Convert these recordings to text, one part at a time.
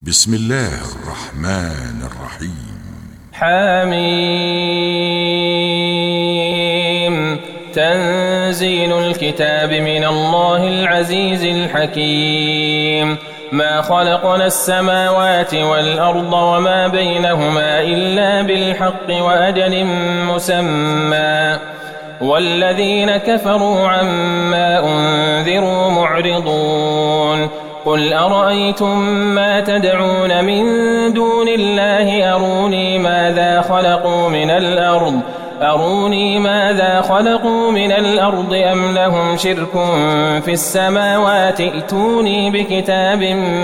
بسم الله الرحمن الرحيم. حميم. تنزيل الكتاب من الله العزيز الحكيم. ما خلقنا السماوات والأرض وما بينهما إلا بالحق وأجل مسمى، والذين كفروا عما أنذروا معرضون. قل أرأيتم ما تدعون من دون الله أروني ماذا خلقوا من الأرض أم لهم شرك في السماوات ائتوني بكتاب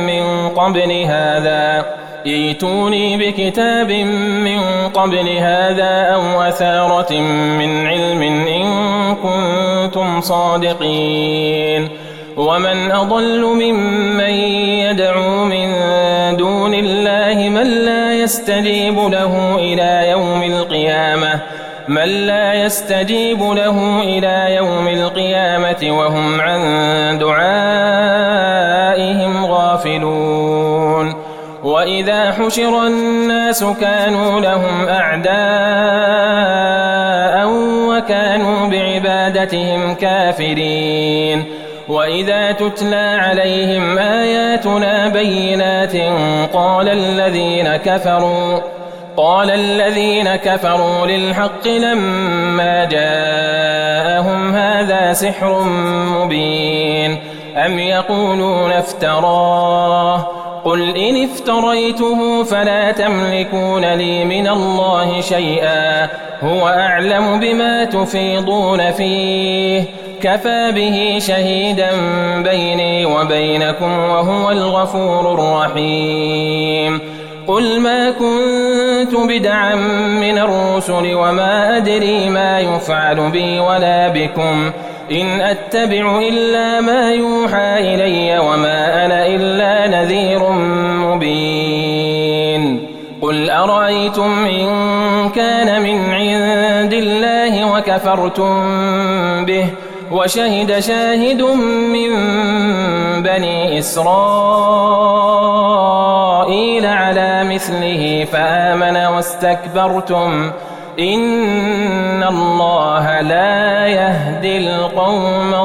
من قبل هذا أو أثارة من علم إن كنتم صادقين. ومن أضل ممن يدعو من دون الله من لا يستجيب له إلى يوم القيامة وهم عن دعائهم غافلون. وإذا حشر الناس كانوا لهم أعداء وكانوا بعبادتهم كافرين. وإذا تتلى عليهم آياتنا بينات قال الذين كفروا للحق لما جاءهم هذا سحر مبين أم يقولون افتراه قل إن افتريته فلا تملكون لي من الله شيئا هو أعلم بما تفيضون فيه كفى به شهيدا بيني وبينكم وهو الغفور الرحيم. قل ما كنت بدعا من الرسل وما أدري ما يفعل بي ولا بكم إن أتبع إلا ما يوحى إلي وما أنا إلا نذير مبين. قل أرأيتم إن كان من عند الله وكفرتم به وشهد شاهد من بني إسرائيل على مثله فآمن واستكبرتم إن الله لا يهدي القوم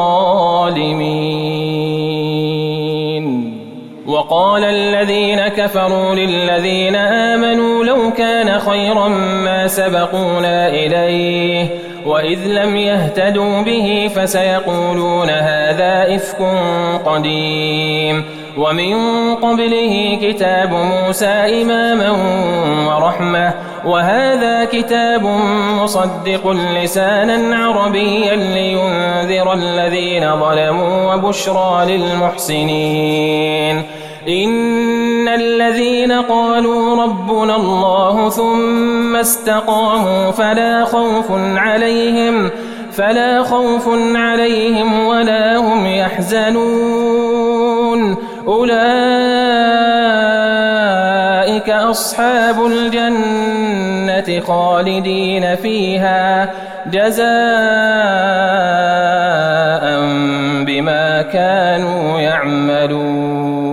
الظالمين. وقال الذين كفروا للذين آمنوا لو كان خيرا ما سبقونا إليه وإذ لم يهتدوا به فسيقولون هذا إفك قديم. ومن قبله كتاب موسى إماما ورحمة وهذا كتاب مصدق لسانا عربيا لينذر الذين ظلموا وبشرى للمحسنين. إن الذين قالوا ربنا الله ثم استقاموا فلا خوف عليهم ولا هم يحزنون أولئك أصحاب الجنة خالدين فيها جزاء بما كانوا يعملون.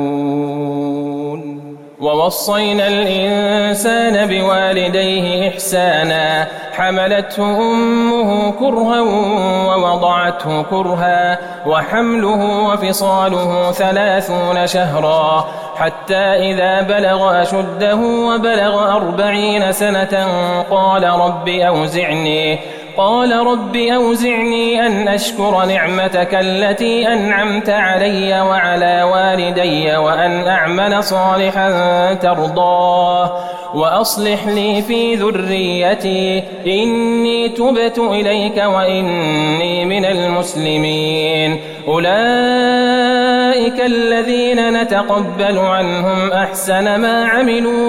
ووصينا الإنسان بوالديه إحسانا حملته أمه كرها ووضعته كرها وحمله وفصاله 30 شهرا حتى إذا بلغ أشده وبلغ 40 سنة قال رب أوزعني أن أشكر نعمتك التي أنعمت علي وعلى والدي وأن أعمل صالحا ترضاه وأصلح لي في ذريتي إني تبت إليك وإني من المسلمين. أولئك الذين نتقبل عنهم أحسن ما عملوا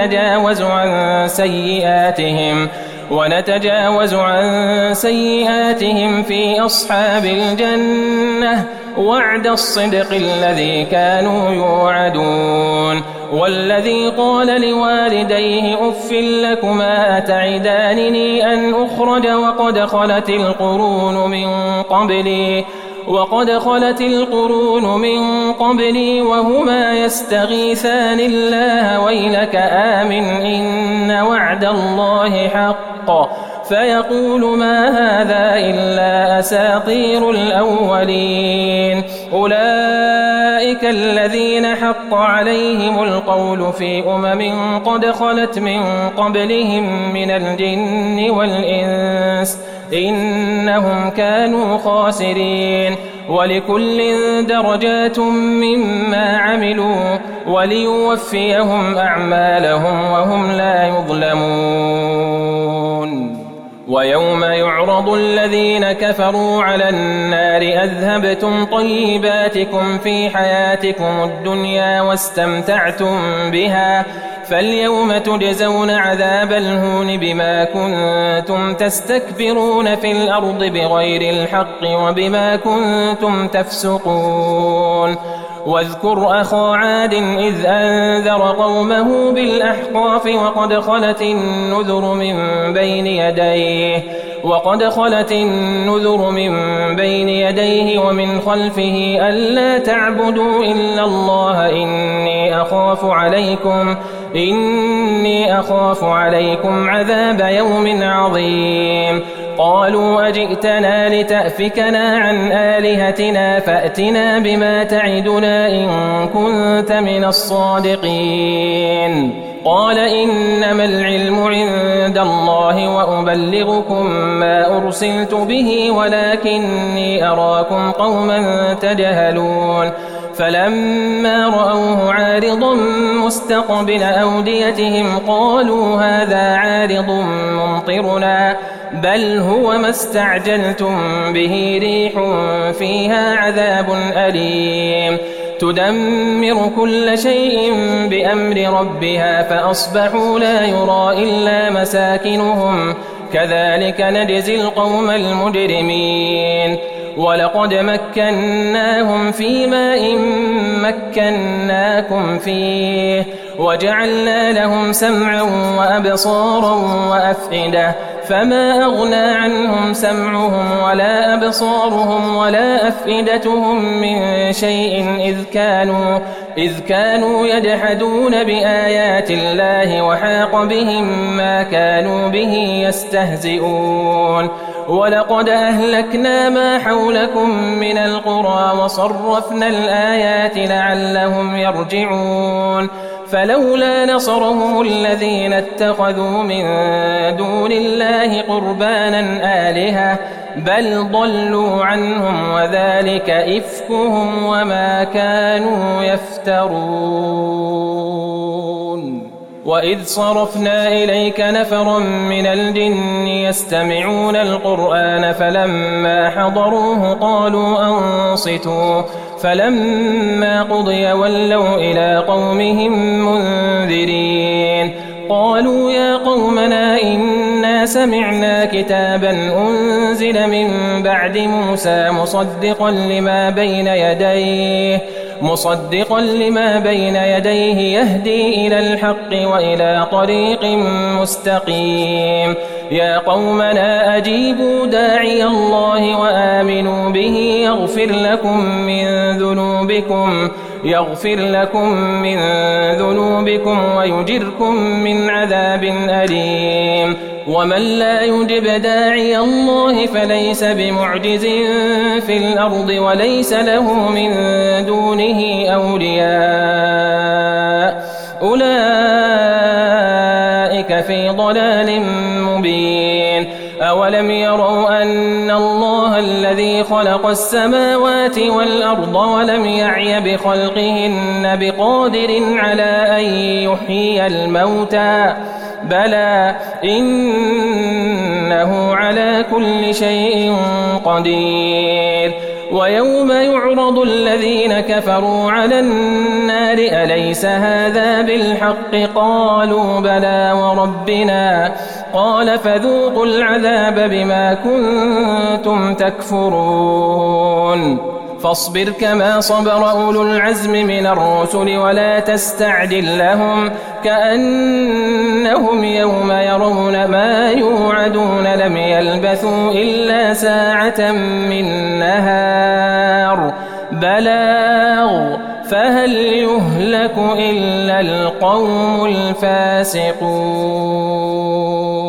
ونتجاوز عن سيئاتهم في أصحاب الجنة وعد الصدق الذي كانوا يوعدون. والذي قال لوالديه أف لكما أتعدانني أن أخرج وقد خلت القرون من قبلي وقد خلت القرون من قبلي وهما يستغيثان الله ويلك آمن إن وعد الله حق فيقول ما هذا إلا أساطير الأولين أولئك الذين حق عليهم القول في قد خلت من قبلهم من الجن والإنس إنهم كانوا خاسرين ولكل درجات مما عملوا وليوفيهم أعمالهم وهم لا يظلمون ويوم يعرض الذين كفروا على النار أذهبتم طيباتكم في حياتكم الدنيا واستمتعتم بها فاليوم تجزون عذاب الهون بما كنتم تستكبرون في الأرض بغير الحق وبما كنتم تفسقون واذكر أخا عاد إذ أنذر قومه بالأحقاف وقد خلت النذر من بين يديه ومن خلفه ألا تعبدوا إلا الله إني أخاف عليكم عذاب يوم عظيم قالوا أجئتنا لتأفكنا عن آلهتنا فأتنا بما تعدنا إن كنت من الصادقين قال إنما العلم عند الله وأبلغكم ما أرسلت به ولكني أراكم قوما تجهلون فلما رأوه عارضا مستقبل أوديتهم قالوا هذا عارض ممطرنا بل هو ما استعجلتم به ريح فيها عذاب أليم تدمر كل شيء بأمر ربها فأصبحوا لا يرى إلا مساكنهم كذلك نجزي القوم المجرمين ولقد مكناهم في ماء مكناكم فيه وجعلنا لهم سمعا وأبصارا وأفئدة فما أغنى عنهم سمعهم ولا أبصارهم ولا أفئدتهم من شيء إذ كانوا يجحدون بآيات الله وحاق بهم ما كانوا به يستهزئون ولقد أهلكنا ما حولكم من القرى وصرفنا الآيات لعلهم يرجعون فلولا نصرهم الذين اتخذوا من دون الله قربانا آلهة بل ضلوا عنهم وذلك إفكهم وما كانوا يفترون وإذ صرفنا إليك نفرا من الجن يستمعون القرآن فلما حضروه قالوا أنصتوا فلما قضي ولوا إلى قومهم منذرين قالوا يا قومنا إنا سمعنا كتابا أنزل من بعد موسى مصدقا لما بين يديه يهدي إلى الحق وإلى طريق مستقيم يا قومنا أجيبوا داعي الله وآمنوا به يغفر لكم من ذنوبكم ويجركم من عذاب أليم ومن لا يجب داعي الله فليس بمعجز في الأرض وليس له من دونه أولياء أولئك في ضلال مبين أولم يروا أن الله الذي خلق السماوات والأرض ولم يعي بخلقهن بقادر على أن يحيي الموتى بلى إنه على كل شيء قدير ويوم يعرض الذين كفروا على النار أليس هذا بالحق قالوا بلى وربنا قال فذوقوا العذاب بما كنتم تكفرون فاصبر كما صبر أولو العزم من الرسل ولا تستعجل لهم كأنهم يوم يرون ما يوعدون لم يلبثوا إلا ساعة من نهار بلاغ فهل يهلك إلا القوم الفاسقون.